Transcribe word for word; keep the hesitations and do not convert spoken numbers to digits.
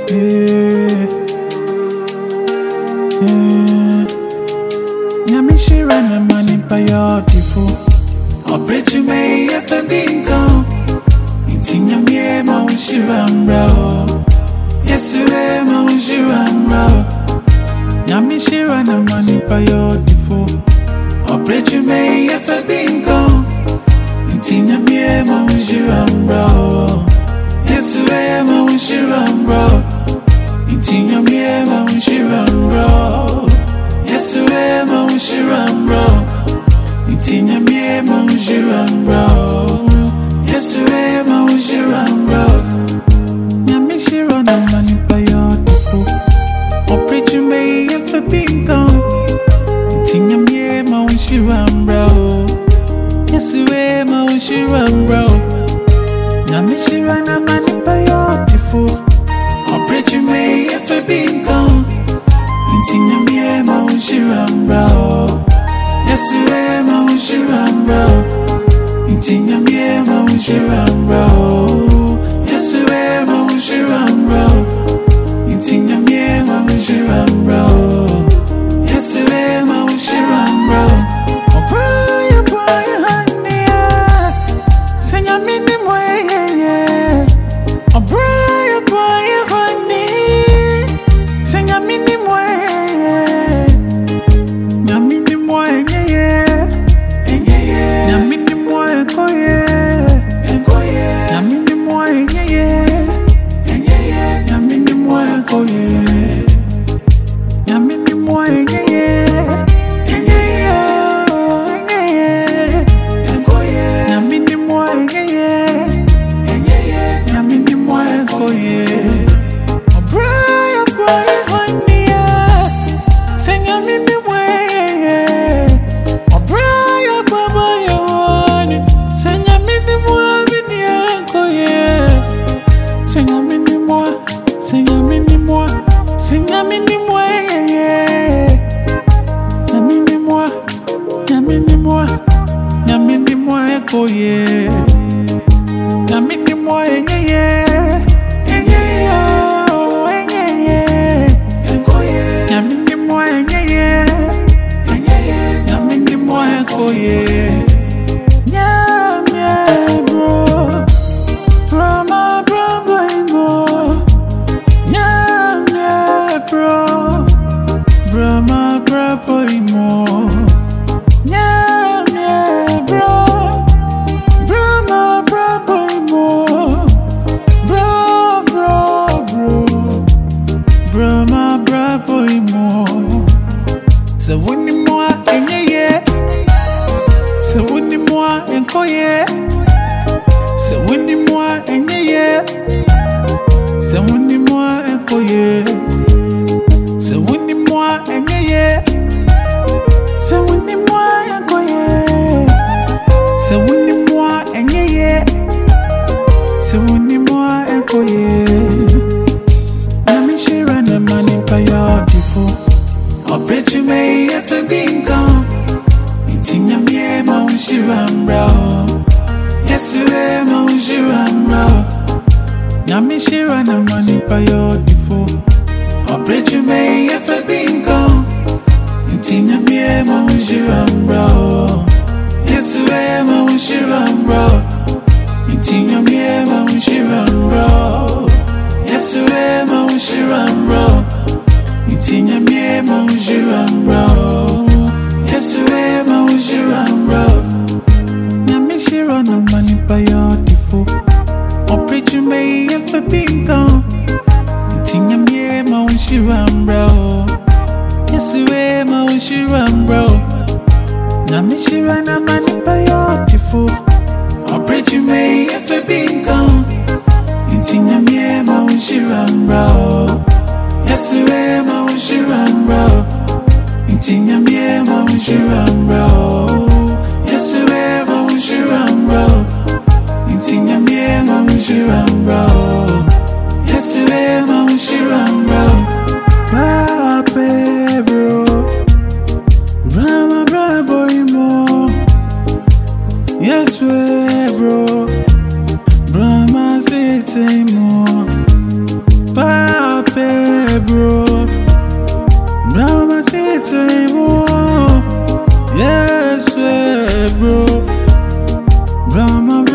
Yeah, yeah. Nyamishira na mani payotifu. Oprechu me efe binko. Inti nyamie ma unshira mbro. Yesu e ma unshira mbro. Nyamishira na mani payotifu. Oprechu me efe binko. Inti nyamie ma unshira mbro. Yesu e ma unshira mbro. Inti nyamie ma unshira mbro. Yesu e ma unshira mbro. Inti nyamie ma unshira mbro. Yesu e ma unshira mbro. Nyamishira na mani payotifu. Oprechu me efe binko. Inti nyamie ma unshira mbro. Yesu e ma unshira mbro. Nyamishira na mani payotifu. Oprechu me efe binko. Inti nyamie ma unshira mbro. Yesu e ma unshira mbro. Inti nyamie ma unshira mbro. Yesu e ma unshira mbro. Inti nyamie ma unshira mbro. Yesu e ma unshira mbro. Oh boy, boy, honey, senya mini moye. Oh boy, boy, honey, senya mini moye. Nyamini moye, yeah, yeah. Nyamini moye koye, koye. Nyamini moye, yeah, yeah. Nyamini moye koye. Nyamini moye, yeah, yeah. Nyamini moye, yeah, yeah. Nyamini moye koye. Oh boy, boy, honey, say nyamini moye. Oh boy, boy, boy, honey, say nyamini moye vini koye. Say nyamini moye, say nyamini moye, say nyamini moye. Nyamini moye, nyamini moye, nyamini moye koye. Nyamini moye, yeah, yeah, yeah, oh, yeah, yeah. Nyamini moye, yeah, yeah. Nyamini moye koye. Nyamye bro, bro ma bro boy mo. Nyamye bro, bro ma bro boy mo. Nyamye bro, bro ma bro boy mo. Bro, bro, bro, bro ma bro boy mo. So when you more enye ye, so when you more enko ye, so when you more enye ye, so when you more enko ye, so when you more enye ye, so when you more enko ye, so when you more enye ye, so when you more enko ye. Nyamishira na mani payotifu. Oprechu me efe binko. Inti nyamie ma unshira mbro. Yesu e ma unshira mbro. Nyamishira na mani payotifu. Oprechu me efe binko. Inti nyamie ma unshira mbro. Yesu e ma unshira mbro. Inti nyamie ma unshira mbro. Yesu e ma unshira mbro. Inti nyamie ma unshira mbro. Yesu e ma unshira mbro. Nyamishira na mani payotifu. Oprechu me efe binko. Inti nyamie ma unshira mbro. Yesu e ma unshira mbro. Nyamishira na mani payotifu. Oprechu me efe binko. Inti nyamie ma unshira mbro. Yesu e ma unshira mbro. Inti nyamie ma unshira mbro. Yesu e ma unshira mbro. Inti nyamie ma unshira mbro. Yesu e ma unshira mbro. Pape bro, Brahma bro boy mo. Yes we bro, Brahma say mo. Pape bro. Brahma city more. Yes, eh, bro. Brahma